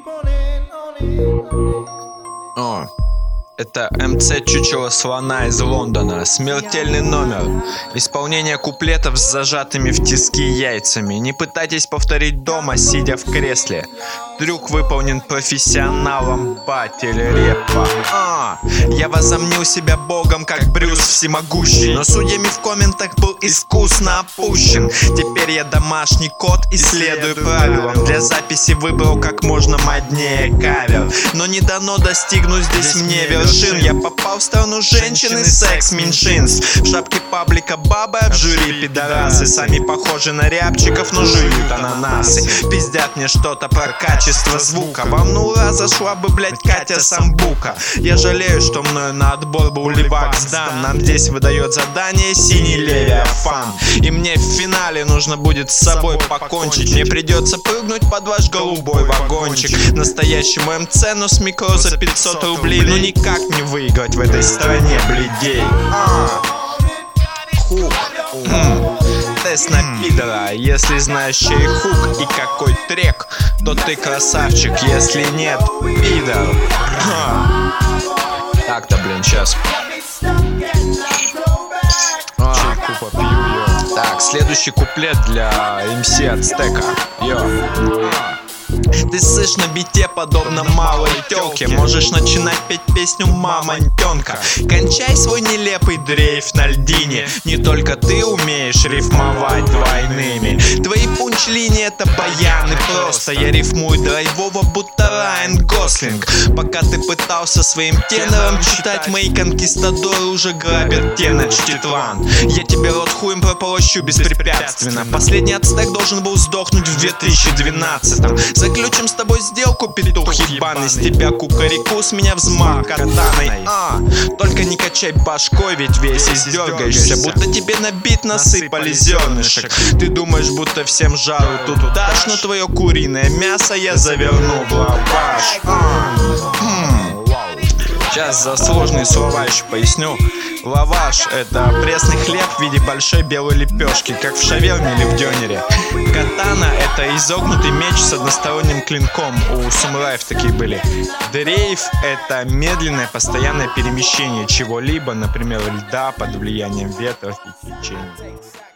О, это МЦ Чучело Слона из Лондона. Смертельный номер. Исполнение куплетов с зажатыми в тиски яйцами. Не пытайтесь повторить дома, сидя в кресле. Трюк выполнен профессионалом батл-рэпа. Я возомнил себя богом, как Брюс всемогущий, но судьями в комментах был искусно опущен. Теперь я домашний кот и следую правилам. Для записи выбрал как можно моднее кавер, но не дано достигнуть здесь мне вершин. Я попал в страну женщин и секс-меньшинств. В шапке паблика бабы, а в жюри пидорасы. Сами похожи на рябчиков, но жуют ананасы. Пиздят мне что-то про качество звука. Вам ну ура зашла бы, блять, Катя Самбука. Я жалею, что мною на отбор был левак сдан. Нам здесь выдает задание синий Левиафан. И мне в финале нужно будет с собой покончить. Мне придется прыгнуть под ваш голубой вагончик. Настоящему МЦ, но с микро за 500 рублей. Ну никак не выиграть в этой стране, блядей. Хук. Тест на пидора. Если знаешь, чей хук и какой трек, то ты красавчик. Если нет, пидор. Так-то, блин, сейчас. Чайку попью, йо. Так, следующий куплет для МС Ацтека. Йо. Ты сышь на бите, подобно малой тёлке. Можешь начинать петь песню «Мамонтёнка». Кончай свой нелепый дрейф на льдине. Не только ты умеешь рифмовать двойными. Твои пунч-линии — это баяны просто. Я рифмую драйвово, будто Райан Гослинг. Пока ты пытался своим тенором читать, мои конкистадоры уже грабят Теночтитлан. Я тебе рот хуем прополощу беспрепятственно. Последний Ацтек должен был сдохнуть в 2012-м. Заключим с тобой сделку, петух ебаный. С тебя кукареку, с меня взмах катаной. Только не качай башкой, ведь весь издергаешься, будто тебе на бит насыпали зернышек. Ты думаешь, будто всем жару тут дашь, но твое куриное мясо я заверну в лаваш. Сейчас за сложные слова еще поясню. Лаваш — это пресный хлеб в виде большой белой лепешки, как в шаверме или в дёнере. Катана — это изогнутый меч с односторонним клинком. У самураев такие были. Дрейф — это медленное постоянное перемещение чего-либо, например, льда под влиянием ветров и течений.